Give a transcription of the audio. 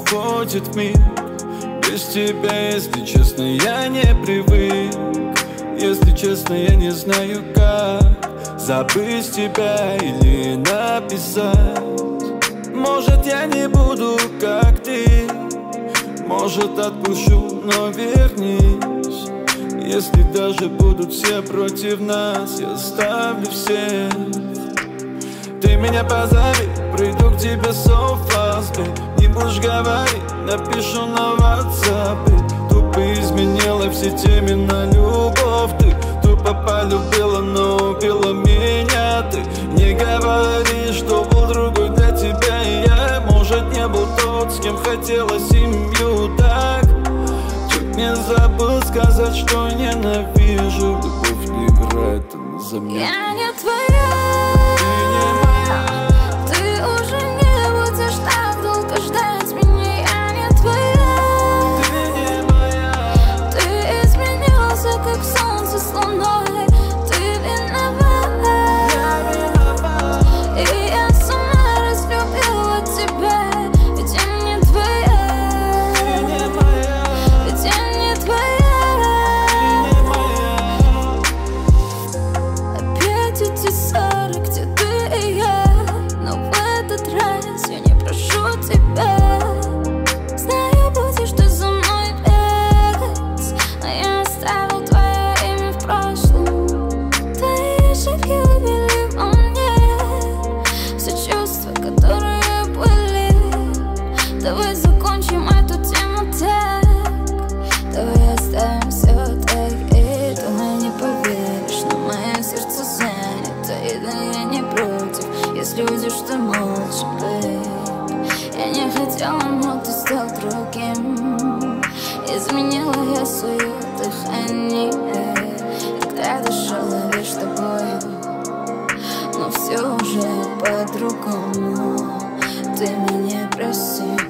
уходит миг. Без тебя, если честно, я не привык. Если честно, я не знаю, как забыть тебя или написать. Может, я не буду, как ты, может, отпущу, но вернись. Если даже будут все против нас, я оставлю всех. Ты меня позови, приду к тебе so fast, babe. Не будешь говорить, напишу на WhatsApp. Тупо изменила все темы на любовь. Ты тупо полюбила, но убила меня. Ты не говори, что был другой для тебя. И я, может, не был тот, с кем хотела семью так. Чуть не забыл сказать, что ненавижу. Любовь не играет, она за меня. Я не твоя. Давай закончим эту тему так. Давай оставим все так. И думаю, не поверишь, но мое сердце занято. И да, я не против, если уйдешь ты молча, babe. Я не хотела, но ты стал другим. Изменила я свое дыхание, когда дышала лишь тобой. Но все уже по-другому. Ты меня прости.